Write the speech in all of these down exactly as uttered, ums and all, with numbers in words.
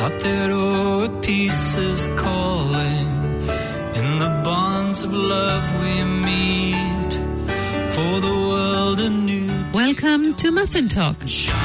heart that o'er peace is calling. In the bonds of love we meet, for the world anew. Welcome to Muffin Talk.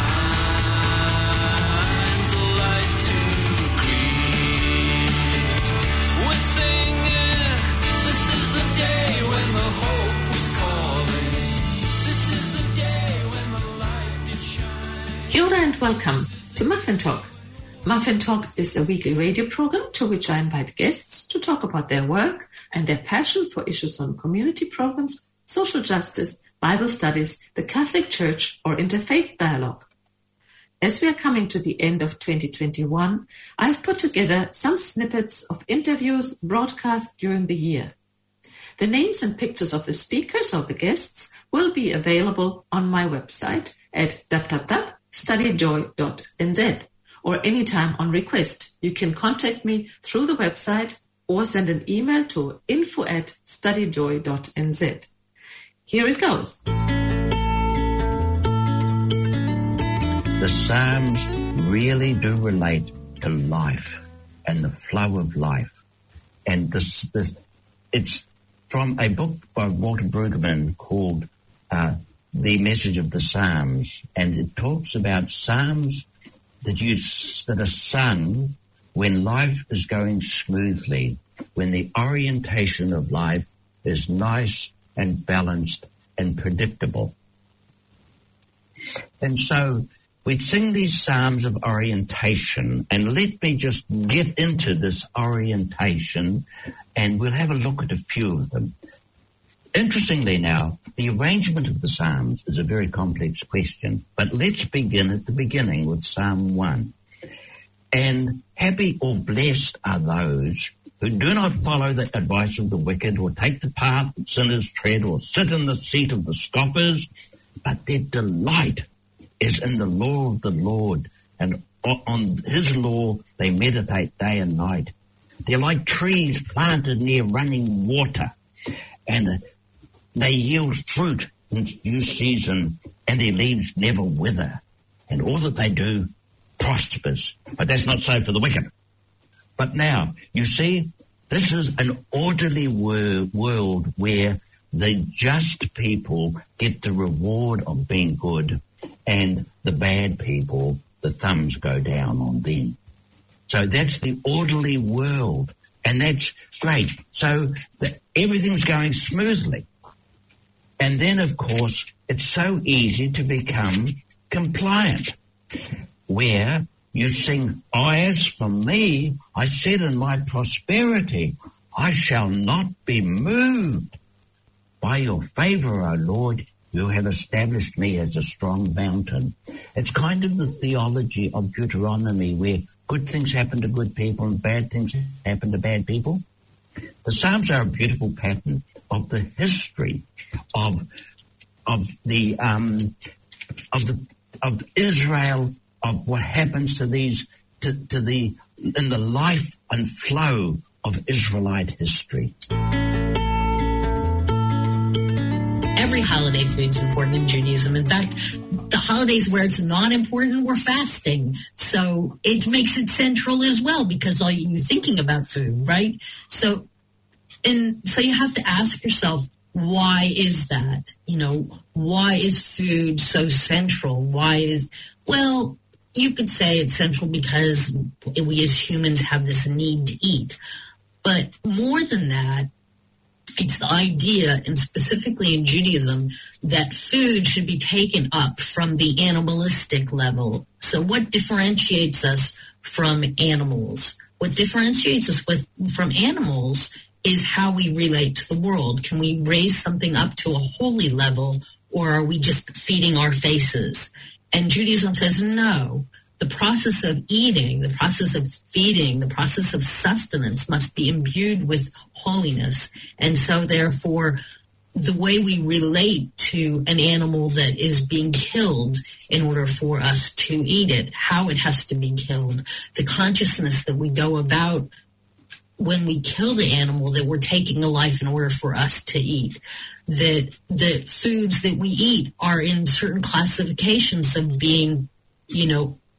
Kia ora and welcome to Muffin Talk. Muffin Talk is a weekly radio program to which I invite guests to talk about their work and their passion for issues on community programs, social justice, Bible studies, the Catholic Church, or interfaith dialogue. As we are coming to the end of twenty twenty-one, I've put together some snippets of interviews broadcast during the year. The names and pictures of the speakers or the guests will be available on my website at w w w dot study joy dot n z, or anytime on request. You can contact me through the website or send an email to info at study joy dot n z. Here it goes. The Psalms really do relate to life and the flow of life. And this, this it's from a book by Walter Brueggemann called uh, The Message of the Psalms, and it talks about psalms that you that are sung when life is going smoothly, when the orientation of life is nice and balanced and predictable. And so we sing these psalms of orientation, and let me just get into this orientation, and we'll have a look at a few of them. Interestingly now, the arrangement of the Psalms is a very complex question, but let's begin at the beginning with Psalm one. And happy or blessed are those who do not follow the advice of the wicked, or take the path that sinners tread, or sit in the seat of the scoffers, but their delight is in the law of the Lord, and on his law they meditate day and night. They're like trees planted near running water, and they yield fruit in due season, and their leaves never wither, and all that they do prospers. But that's not so for the wicked. But now, you see, this is an orderly wor- world where the just people get the reward of being good, and the bad people, the thumbs go down on them. So that's the orderly world, and that's great. So the, everything's going smoothly. And then, of course, it's so easy to become compliant, where you sing, oh, as for me, I said in my prosperity, I shall not be moved. By your favor, O Lord, you have established me as a strong mountain. It's kind of the theology of Deuteronomy, where good things happen to good people and bad things happen to bad people. The Psalms are a beautiful pattern of the history of of the um, of the of Israel, of what happens to these to, to the in the life and flow of Israelite history. Every holiday food is important in Judaism. In fact, the holidays where it's not important, we're fasting. So it makes it central as well, because all you're thinking about food, right? So, and so you have to ask yourself, why is that? You know, why is food so central? Why is, well, you could say it's central because we as humans have this need to eat. But more than that, it's the idea, and specifically in Judaism, that food should be taken up from the animalistic level. So what differentiates us from animals? What differentiates us with, from animals is how we relate to the world. Can we raise something up to a holy level, or are we just feeding our faces? And Judaism says no. The process of eating, the process of feeding, the process of sustenance must be imbued with holiness. And so, therefore, the way we relate to an animal that is being killed in order for us to eat it, how it has to be killed, the consciousness that we go about when we kill the animal, that we're taking a life in order for us to eat, that the foods that we eat are in certain classifications of being, you know,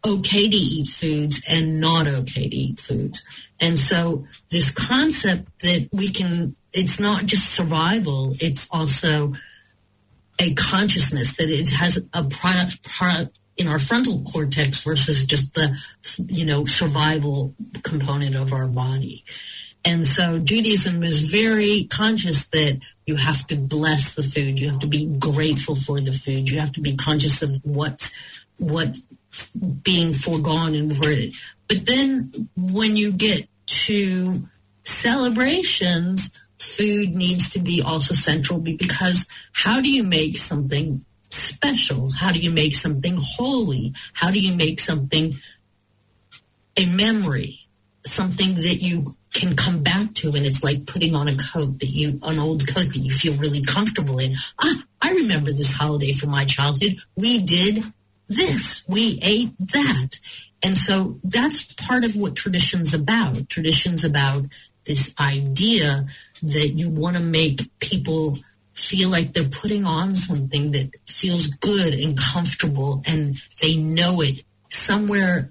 okay to eat foods and not okay to eat foods. And so this concept that we can, it's not just survival, it's also a consciousness that it has a product, product in our frontal cortex versus just the, you know, survival component of our body. And so Judaism is very conscious that you have to bless the food. You have to be grateful for the food. You have to be conscious of what's, what's being foregone and averted. But then when you get to celebrations, food needs to be also central, because how do you make something special? How do you make something holy? How do you make something a memory, something that you can come back to? And it's like putting on a coat that you, an old coat that you feel really comfortable in. Ah, I remember this holiday from my childhood. We did this. We ate that. And so that's part of what tradition's about. Tradition's about this idea that you want to make people feel like they're putting on something that feels good and comfortable, and they know it somewhere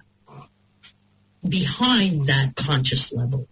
behind that conscious level.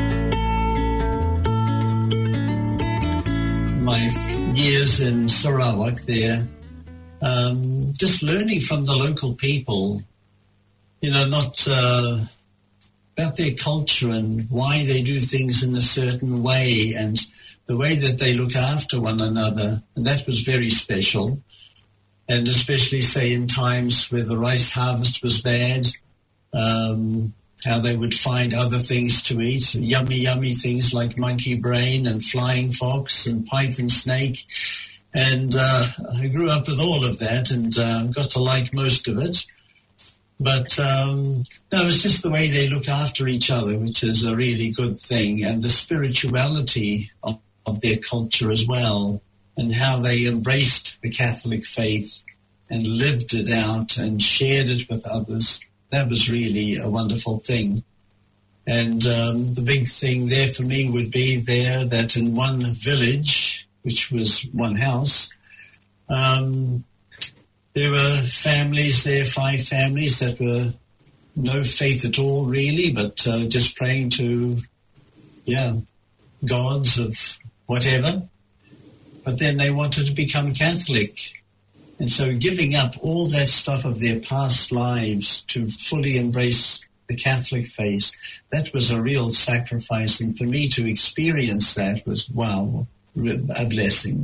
My years in Sarawak there, um, just learning from the local people, you know, not uh, about their culture and why they do things in a certain way and the way that they look after one another. And that was very special. And especially, say, in times where the rice harvest was bad, um, how they would find other things to eat, yummy, yummy things like monkey brain and flying fox and python snake. And uh, I grew up with all of that and uh, got to like most of it. But um, no, it's just the way they look after each other, which is a really good thing, and the spirituality of, of their culture as well, and how they embraced the Catholic faith and lived it out and shared it with others. That was really a wonderful thing. And um, the big thing there for me would be there that in one village, which was one house, um, there were families there, five families that were no faith at all, really, but uh, just praying to, yeah, gods of whatever. But then they wanted to become Catholic. And so giving up all that stuff of their past lives to fully embrace the Catholic faith, that was a real sacrifice. And for me to experience that was, wow, a blessing.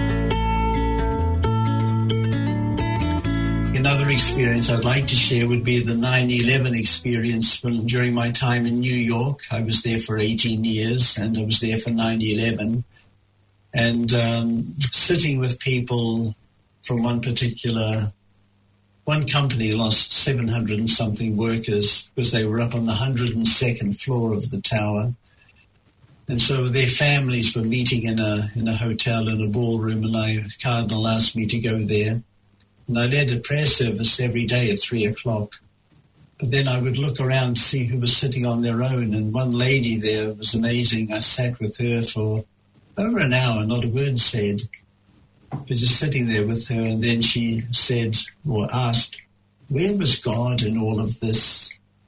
Another experience I'd like to share would be the nine eleven experience during my time in New York. I was there for eighteen years, and I was there for nine eleven. And um, sitting with people from one particular, one company lost seven hundred and something workers because they were up on the one hundred second floor of the tower. And so their families were meeting in a in a hotel, in a ballroom, and I, Cardinal asked me to go there. And I led a prayer service every day at three o'clock. But then I would look around to see who was sitting on their own. And one lady there was amazing. I sat with her for over an hour, not a word said, but just sitting there with her. And then she said, or asked, where was God in all of this?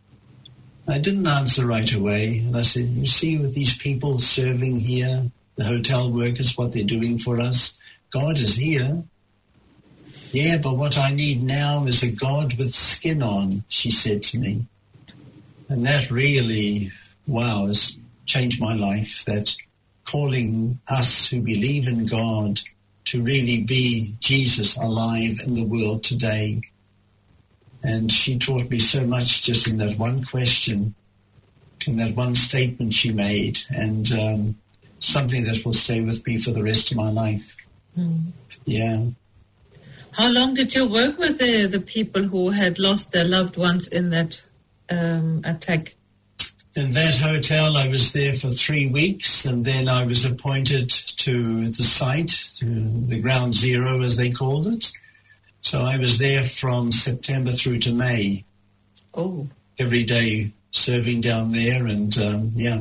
I didn't answer right away. And I said, you see with these people serving here, the hotel workers, what they're doing for us, God is here. Yeah, but what I need now is a God with skin on, she said to me. And that really, wow, has changed my life, that calling us who believe in God to really be Jesus alive in the world today. And she taught me so much just in that one question, in that one statement she made, and um, something that will stay with me for the rest of my life. Mm. Yeah. How long did you work with the, the people who had lost their loved ones in that um, attack? In that hotel, I was there for three weeks, and then I was appointed to the site, to the ground zero, as they called it. So I was there from September through to May. Oh. Every day serving down there, and um, yeah.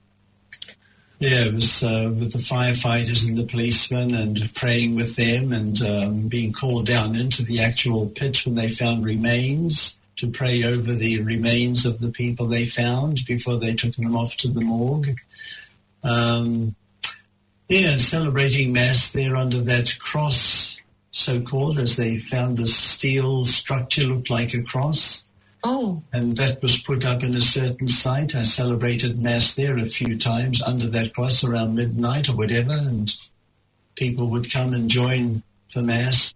Yeah, it was uh, with the firefighters and the policemen, and praying with them, and um, being called down into the actual pit when they found remains to pray over the remains of the people they found before they took them off to the morgue. Um, yeah, celebrating Mass there under that cross, so-called, as they found the steel structure looked like a cross. Oh. And that was put up in a certain site. I celebrated Mass there a few times under that cross around midnight or whatever, and people would come and join for Mass.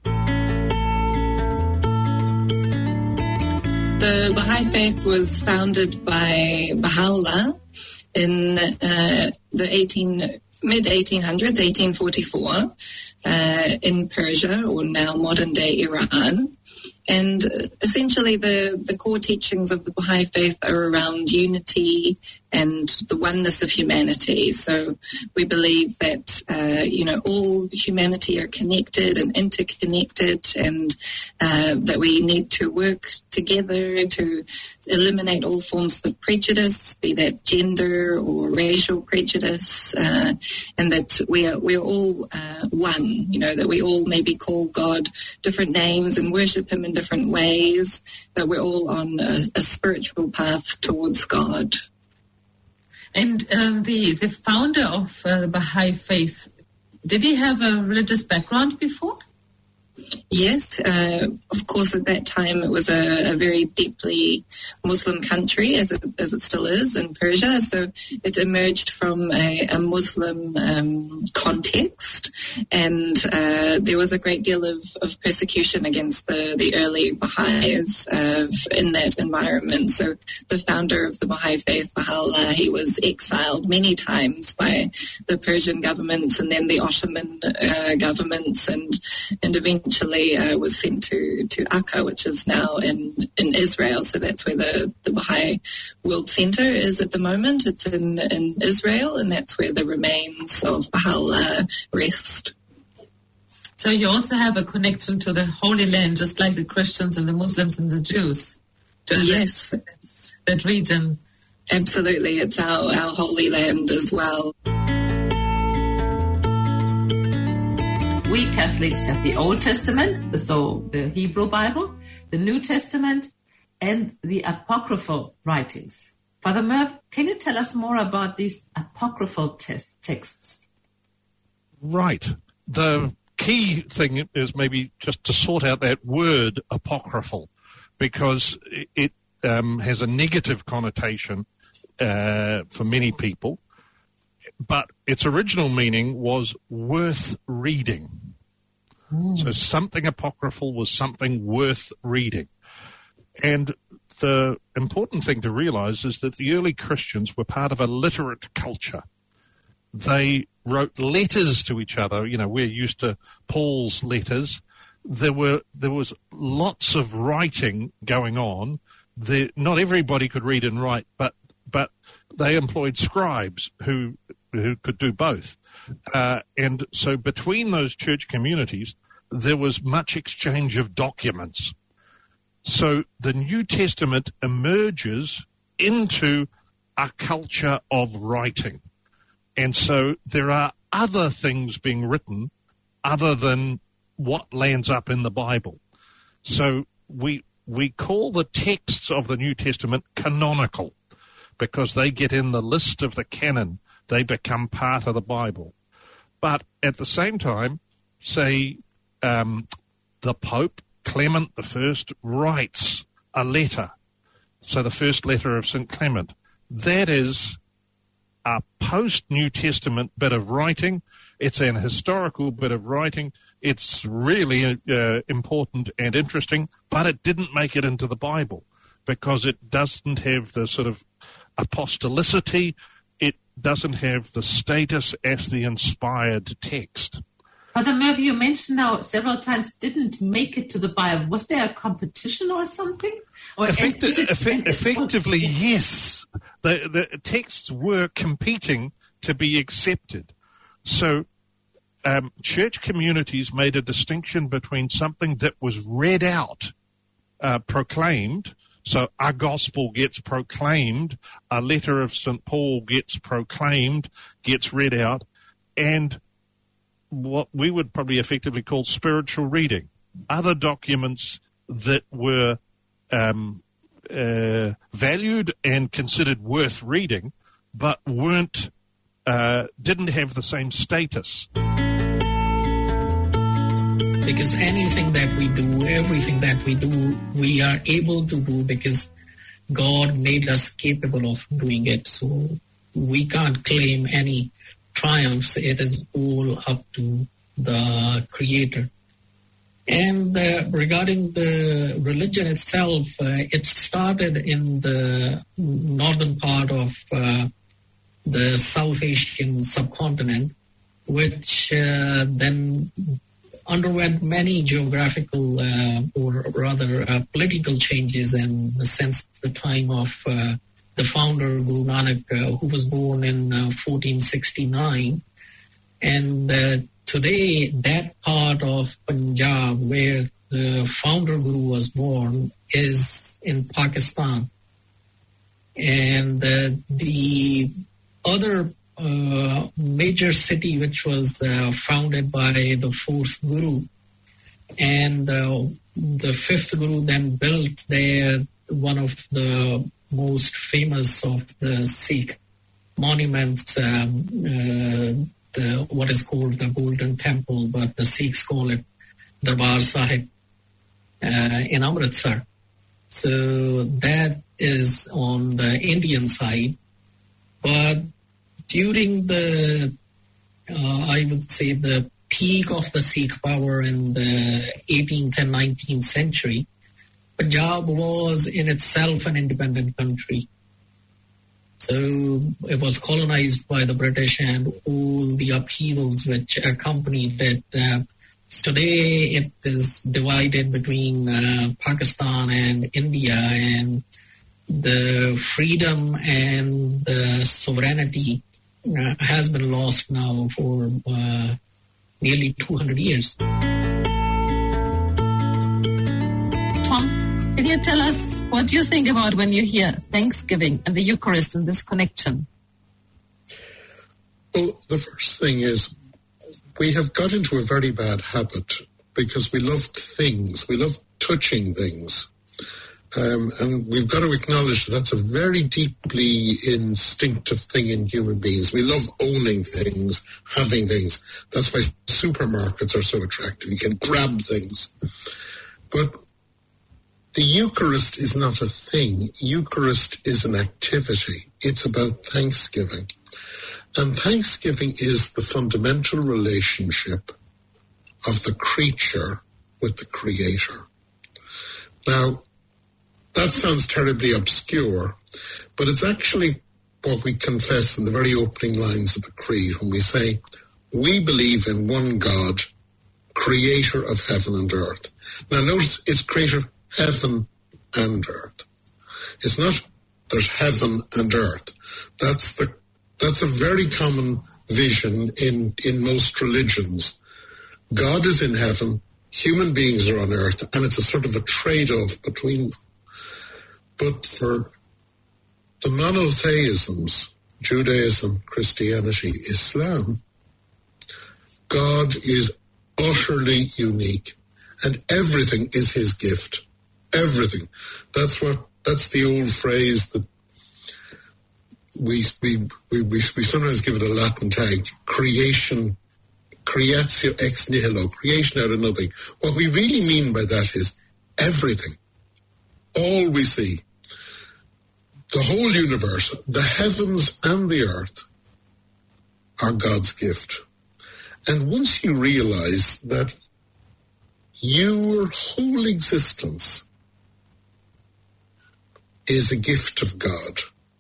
The Baha'i Faith was founded by Baha'u'llah in uh, the eighteen mid eighteen hundreds, eighteen forty-four, uh, in Persia, or now modern-day Iran. And essentially the, the core teachings of the Baha'i Faith are around unity and the oneness of humanity. So we believe that, uh, you know, all humanity are connected and interconnected, and uh, that we need to work together to eliminate all forms of prejudice, be that gender or racial prejudice, uh, and that we are, we are all uh, one, you know, that we all maybe call God different names and worship him in different ways, but we're all on a, a spiritual path towards God. And um, the, the founder of uh, the Baha'i Faith, did he have a religious background before? Yes, uh, of course, at that time it was a, a very deeply Muslim country, as it, as it still is in Persia. So it emerged from a, a Muslim um, context, and uh, there was a great deal of, of persecution against the, the early Baha'is uh, in that environment. So the founder of the Baha'i Faith, Baha'u'llah, he was exiled many times by the Persian governments and then the Ottoman uh, governments, and, and eventually Eventually uh, was sent to, to Akka, which is now in, in Israel. So that's where the, the Baha'i World Center is at the moment. It's in, in Israel, and that's where the remains of Baha'u'llah rest. So you also have a connection to the Holy Land, just like the Christians and the Muslims and the Jews. To yes. That, that region. Absolutely. It's our, our Holy Land as well. We Catholics have the Old Testament, so the Hebrew Bible, the New Testament, and the apocryphal writings. Father Merv, can you tell us more about these apocryphal test texts? Right. The key thing is maybe just to sort out that word apocryphal, because it um, has a negative connotation uh, for many people. But its original meaning was worth reading. Ooh. So something apocryphal was something worth reading. And the important thing to realize is that the early Christians were part of a literate culture. They wrote letters to each other. You know, we're used to Paul's letters. There were there was lots of writing going on. There, not everybody could read and write, but but they employed scribes who who could do both. Uh, and so between those church communities, there was much exchange of documents. So the New Testament emerges into a culture of writing. And so there are other things being written other than what lands up in the Bible. So we we call the texts of the New Testament canonical because they get in the list of the canon. They become part of the Bible. But at the same time, say, um, the Pope, Clement the First, writes a letter. So the first letter of Saint Clement. That is a post-New Testament bit of writing. It's an historical bit of writing. It's really uh, important and interesting, but it didn't make it into the Bible because it doesn't have the sort of apostolicity. It doesn't have the status as the inspired text. Father Murphy, you mentioned now several times didn't make it to the Bible. Was there a competition or something? Or Effecti- it, effect- effectively, yes. The, the texts were competing to be accepted. So um, church communities made a distinction between something that was read out, uh, proclaimed. So a gospel gets proclaimed, a letter of Saint Paul gets proclaimed, gets read out, and what we would probably effectively call spiritual reading, other documents that were um, uh, valued and considered worth reading, but weren't uh, didn't have the same status. Because anything that we do, everything that we do, we are able to do because God made us capable of doing it. So we can't claim any triumphs. It is all up to the Creator. And uh, regarding the religion itself, uh, it started in the northern part of uh, the South Asian subcontinent, which uh, then underwent many geographical uh, or rather uh, political changes, and since the time of uh, the founder Guru Nanak, uh, who was born in uh, fourteen sixty-nine. And uh, today that part of Punjab where the founder Guru was born is in Pakistan. And uh, the other uh, major city which was uh, founded by the fourth Guru, and uh, the fifth Guru then built there one of the most famous of the Sikh monuments, um, uh, the, what is called the Golden Temple, but the Sikhs call it Darbar Sahib uh, in Amritsar. So that is on the Indian side. But during the, uh, I would say, the peak of the Sikh power in the eighteenth and nineteenth century, Punjab was in itself an independent country. So it was colonized by the British and all the upheavals which accompanied it. Uh, today it is divided between uh, Pakistan and India, and the freedom and the sovereignty uh, has been lost now for uh, nearly two hundred years. Tom, can you tell us what you think about when you hear Thanksgiving and the Eucharist and this connection? Well, the first thing is we have got into a very bad habit because we love things. We love touching things. Um, and we've got to acknowledge that that's a very deeply instinctive thing in human beings. We love owning things, having things. That's why supermarkets are so attractive. You can grab things. But the Eucharist is not a thing. Eucharist is an activity. It's about thanksgiving. And thanksgiving is the fundamental relationship of the creature with the Creator. Now, that sounds terribly obscure, but it's actually what we confess in the very opening lines of the Creed when we say, we believe in one God, creator of heaven and earth. Now notice it's creator of heaven and earth. It's not there's heaven and earth. That's the that's a very common vision in, in most religions. God is in heaven, human beings are on earth, and it's a sort of a trade-off between them. But for the monotheisms, Judaism, Christianity, Islam, God is utterly unique, and everything is his gift. Everything. That's what. That's the old phrase that we we we we, we sometimes give it a Latin tag: creation, creatio ex nihilo, creation out of nothing. What we really mean by that is everything. All we see, the whole universe, the heavens and the earth, are God's gift. And once you realize that your whole existence is a gift of God,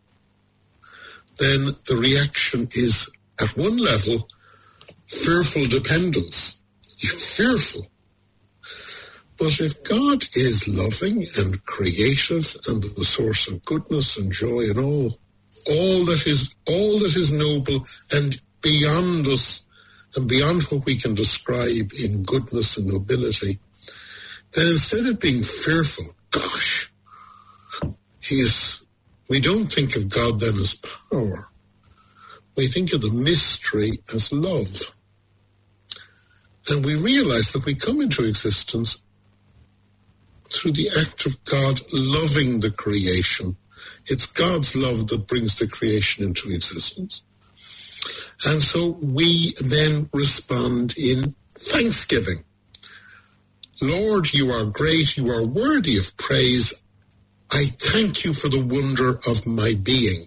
then the reaction is, at one level, fearful dependence. You're fearful. But if God is loving and creative and the source of goodness and joy and all, all that is all that is noble and beyond us and beyond what we can describe in goodness and nobility, then instead of being fearful, gosh, he is, we don't think of God then as power. We think of the mystery as love. And we realize that we come into existence through the act of God loving the creation. It's God's love that brings the creation into existence. And so we then respond in thanksgiving. Lord, you are great, you are worthy of praise. I thank you for the wonder of my being.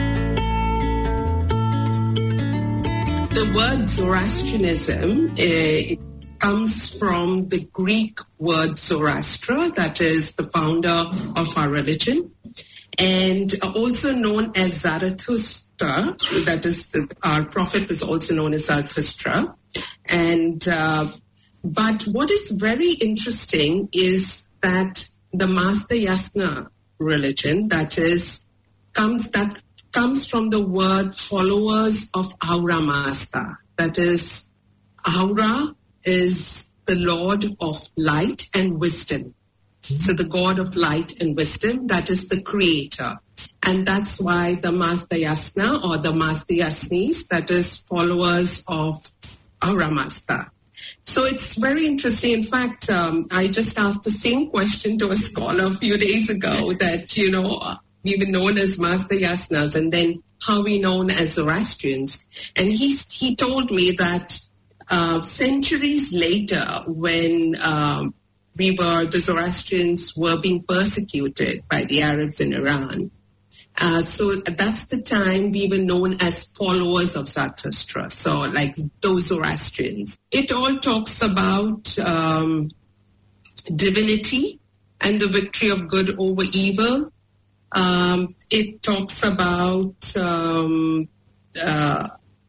The word Zoroastrianism uh, comes from the Greek word Zoroaster, that is the founder of our religion, and also known as Zarathustra, that is the, our prophet was also known as Zarathustra. And uh, but what is very interesting is that the Master Yasna religion, that is, comes that comes from the word followers of Ahura Mazda. That is, Ahura is the Lord of light and wisdom. So the God of light and wisdom, that is the creator. And that's why the Master Yasna or the Master Yasnis, that is followers of Ahura Mazda. So it's very interesting. In fact, um, I just asked the same question to a scholar a few days ago that, you know, we were known as Master Yasnas and then how we known as Zoroastrians. And he, he told me that uh, centuries later when um, we were, the Zoroastrians were being persecuted by the Arabs in Iran. Uh, so that's the time we were known as followers of Zarathustra, so like those Zoroastrians. It all talks about um, divinity and the victory of good over evil. Um, it talks about um, uh,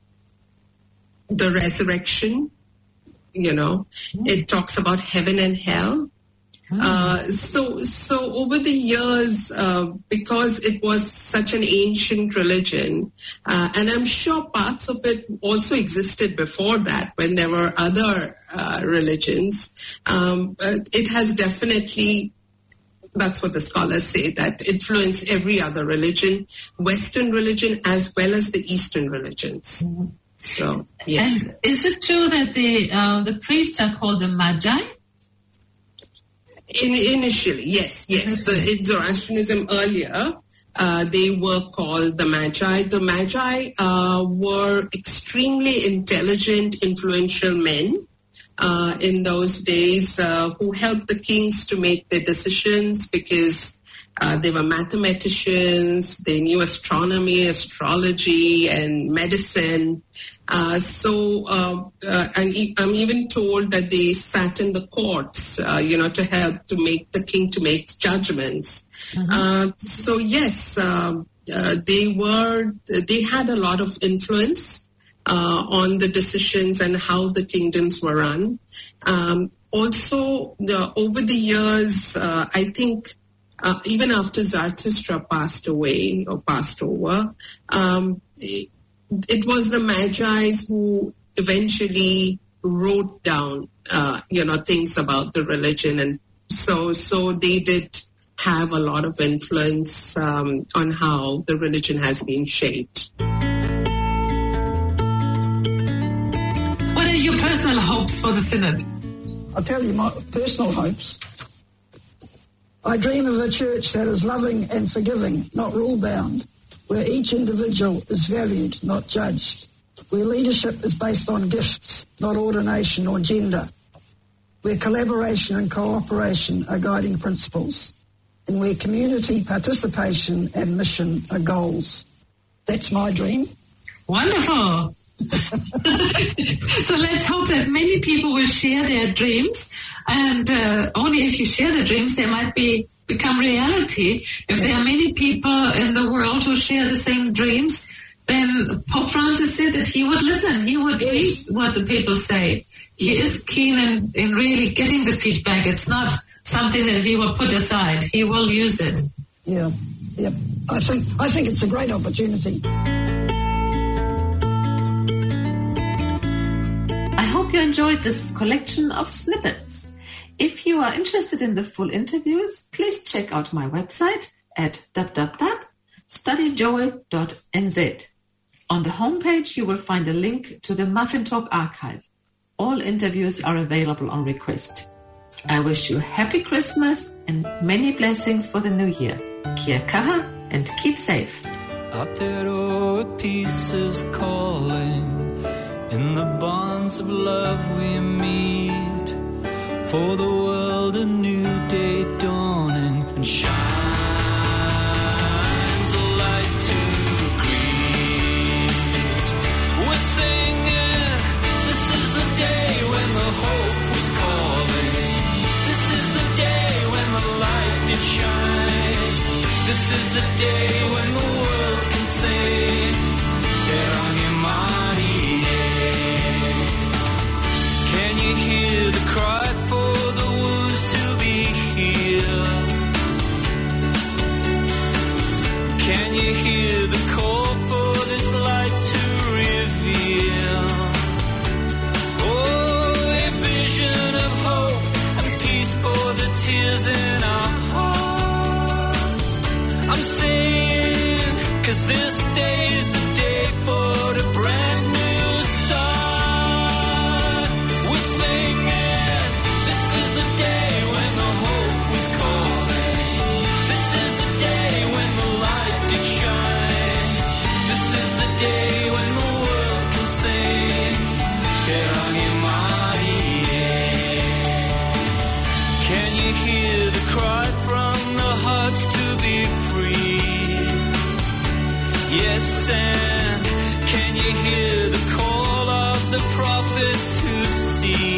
the resurrection, you know. Mm. It talks about heaven and hell. Uh, so, so over the years, uh, because it was such an ancient religion, uh, and I'm sure parts of it also existed before that when there were other uh, religions, um, it has definitely, that's what the scholars say, that influenced every other religion, Western religion as well as the Eastern religions. Mm-hmm. So, yes. And is it true that the uh, the priests are called the Magi? In, initially, yes, yes. The, in Zoroastrianism earlier, uh, they were called the Magi. The Magi uh, were extremely intelligent, influential men uh, in those days uh, who helped the kings to make their decisions because uh, they were mathematicians, they knew astronomy, astrology, and medicine. Uh, so, uh, uh, and e- I'm even told that they sat in the courts, uh, you know, to help to make the king to make judgments. Mm-hmm. Uh, so, yes, uh, uh, they were, they had a lot of influence uh, on the decisions and how the kingdoms were run. Um, also, the, over the years, uh, I think uh, even after Zarathustra passed away or passed over, um, it was the Magi's who eventually wrote down, uh, you know, things about the religion. And so so they did have a lot of influence um, on how the religion has been shaped. What are your personal hopes for the Synod? I'll tell you my personal hopes. I dream of a church that is loving and forgiving, not rule-bound, where each individual is valued, not judged, where leadership is based on gifts, not ordination or gender, where collaboration and cooperation are guiding principles, and where community participation and mission are goals. That's my dream. Wonderful. So let's hope that many people will share their dreams, and uh, only if you share the dreams, they might be become reality. If there are many people in the world who share the same dreams, then Pope Francis said that he would listen. He would read what the people say. He is keen in, in really getting the feedback. It's not something that he will put aside. He will use it. Yeah, yeah. I think I think it's a great opportunity. I hope you enjoyed this collection of snippets. If you are interested in the full interviews, please check out my website at w w w dot study joy dot n z. On the homepage, you will find a link to the Muffin Talk archive. All interviews are available on request. I wish you a happy Christmas and many blessings for the new year. Kia kaha and keep safe. Aotearoa peace is calling. In the bonds of love we meet. For the world a new day dawning and shines a light to greet. We're singing, this is the day when the hope was calling. This is the day when the light did shine. This is the day when the world can sing. Can you hear the cry for the wounds to be healed? Can you hear the call for this light to reveal? Oh, a vision of hope and peace for the tears in our hearts. I'm saying, 'cause this day is the day for the brand new start. We're singing, this is the day when the hope was calling. This is the day when the light did shine. This is the day when the world can sing. Te rangi Marie. Can you hear the cry from the hearts to be free? Yes, and can you hear the call of the prophets who see?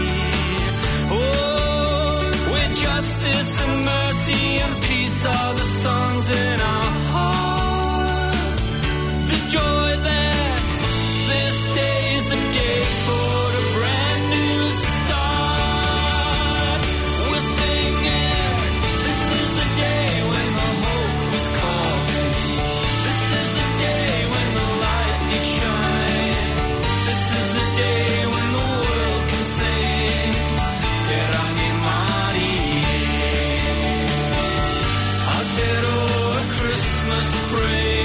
Oh, where justice and mercy and peace are the songs in our heart. The joy that this day is the day for a brand new start. We're singing, this is the day when the hope was calling. This is the day when the light did shine. This is the day when the world can sing. Te rangi Marie. Aotearoa Christmas praise.